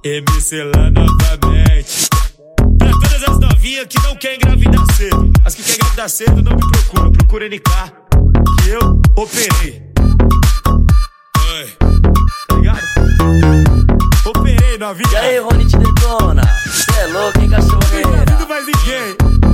MC lá novamente. Pra todas as novinhas que não querem engravidar cedo. As que querem engravidar cedo não me procuram, procura NK, que eu operei. Oi, tá ligado? Operei novinha. E aí, Rony te detona? Cê é louco, hein, Não cachorreira? engravido mais ninguém.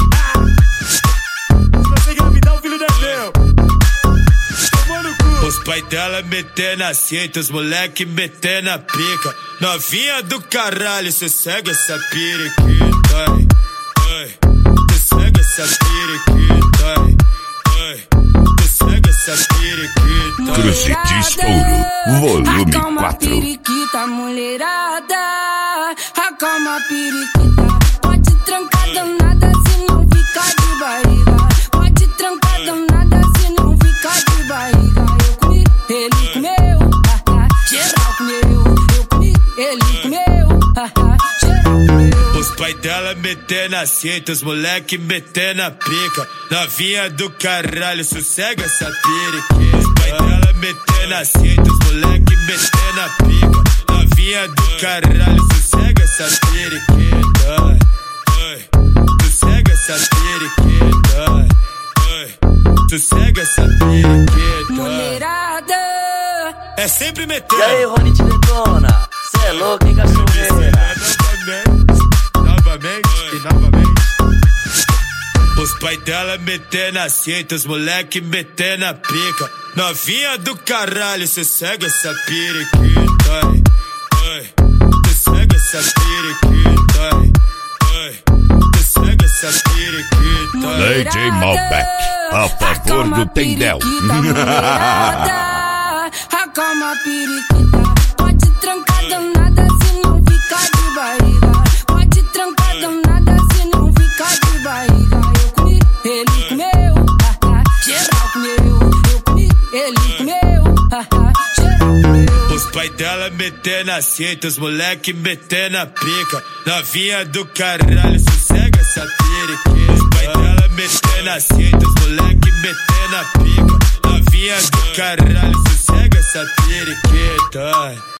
Se você engravidar, o filho não é meu. Tomou no cu. Os pais dela metendo a cinta, os moleque metendo a pica. Novinha do caralho, cê segue essa periquita. Oi, cê segue essa periquita. Oi, cê segue essa periquita. Cruze de Estouro, volume Acalma 4. periquita, mulherada. Acalma periquita. Pode trancar danada se não ficar de barriga. Pode trancar danada se não ficar de barriga. Eu comi, ele comeu, geral comeu. Eu comi, ele comeu, geral comeu. Os pais dela metendo a cinta, os moleque metendo a pica. Novinha do caralho, sossega essa periquita. Os pais dela metendo a cinta, os moleque metendo a pica. Novinha do caralho, sossega essa periquita. Oi, sossega essa periquita. Oi, sossega essa periquita. Mulherada. É sempre metendo. E aí, Rony te detona? Cê é louco, hein, cachorreira? Novamente e novamente. Os pais dela metendo a cinta, os moleque metendo a pica. Novinha do caralho, cê segue essa periquita. Oi, cê segue essa periquita. Oi, cê segue essa periquita. DJ Malbec, a favor do Tendel. Acalma periquita. Pode trancar danada se não ficar de barriga. Pode trancar danada se não ficar de barriga. Eu comi, ele comeu, geral comeu. Eu comi, ele comeu, geral comeu. Os pais dela metendo a cinta, os moleque metendo a pica. Novinha do caralho, sossega essa periquita. Os pais dela metendo a cinta, os moleque metendo a pica. Novinha do caralho, sossega essa periquita.